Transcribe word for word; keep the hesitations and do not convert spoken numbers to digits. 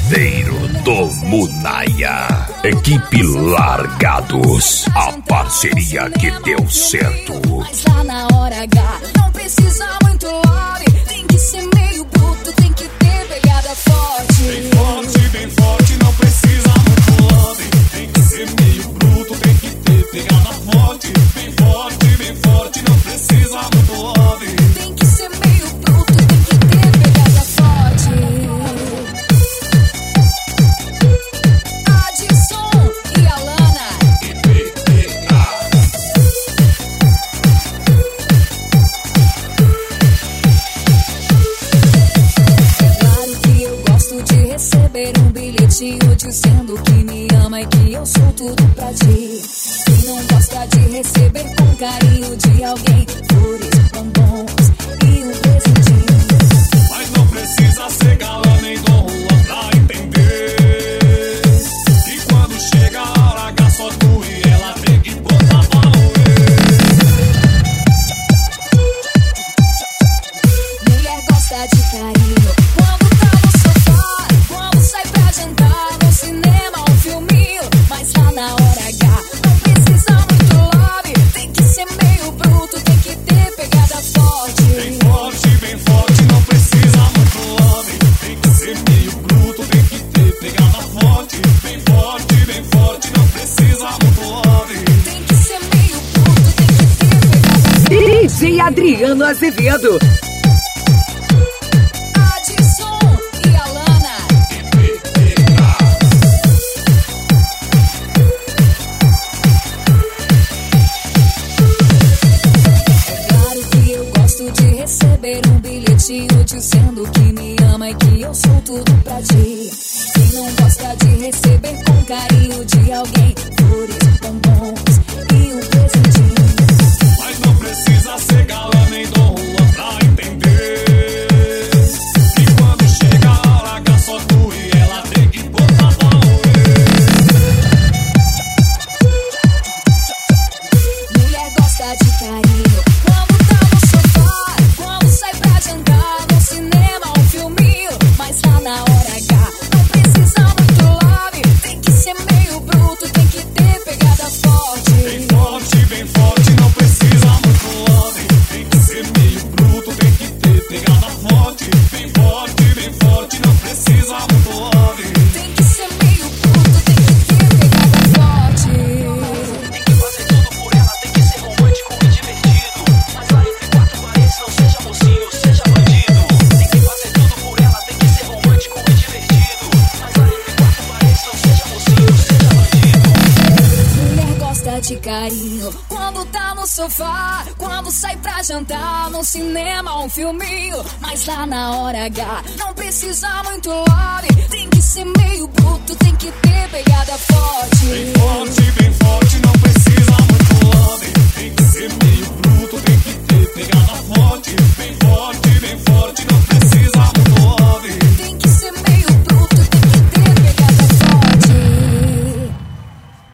Padeiro do Munaia. Equipe Largados, a parceria que deu certo. Mas lá na hora H, não precisa muito love. Tem que ser meio bruto, tem que ter pegada forte. Bem forte, bem forte, não precisa muito love. Tem que ser meio bruto, tem que ter pegada forte. Bem forte, bem forte, não precisa muito love. Tem que ser meio bruto, tem que ter pegada forte. Adson e Alana. É claro que eu gosto de receber um bilhetinho dizendo que me ama e que eu sou tudo pra ti. Quem não gosta de receber com carinho de alguém flores, bombons e um presentinho? Mas não precisa ser galã nem Dom Juan pra entender que quando chega a hora H só tu e ela tem que botar pra roer. Mulher gosta de carinho quando tá no sofá, quando sai pra jantar, no cinema, um filminho. Mas lá na hora H não precisa muito love. Tem que ser meio bruto, tem que ter pegada forte. Bem forte, bem forte, não precisa muito love. Tem que ser meio bruto, tem que ter pegada forte. Bem forte, bem forte, não precisa muito love. Tem que ser meio bruto, tem que ter pegada forte. D J Adriano Azevedo. Adson e Alana. É claro que eu gosto de receber um bilhetinho dizendo que me ama e que eu sou tudo pra ti. Quem não gosta de receber com carinho de alguém flores, bombons e um presentinho? Mas não precisa ser galã nem Dom Juan pra entender que quando chega a hora H só tu e ela tem que botar pra roer. Mulher gosta de carinho quando tá no sofá, quando sai pra jantar, no cinema, um filminho. Mas lá na hora H não precisa muito love. Tem que ser meio bruto, tem que ter pegada forte. Bem forte, bem forte, não precisa muito love. Tem que ser meio bruto, tem que ter pegada forte. Bem forte, bem forte, não precisa muito love. Tem que ser meio bruto, tem que ter pegada forte. Tem que fazer tudo por ela, tem que ser romântico e divertido. Mas lá entre quatro paredes não seja mocinho, seja bandido. Tem que fazer tudo por ela, tem que ser romântico e divertido. Mas lá entre quatro paredes não seja mocinho, seja bandido. Mulher gosta de carinho quando tá no sofá, quando sai pra jantar, no cinema, um filminho. Mas lá na hora H não precisa muito love. Tem que ser meio bruto, tem que ter pegada forte. Bem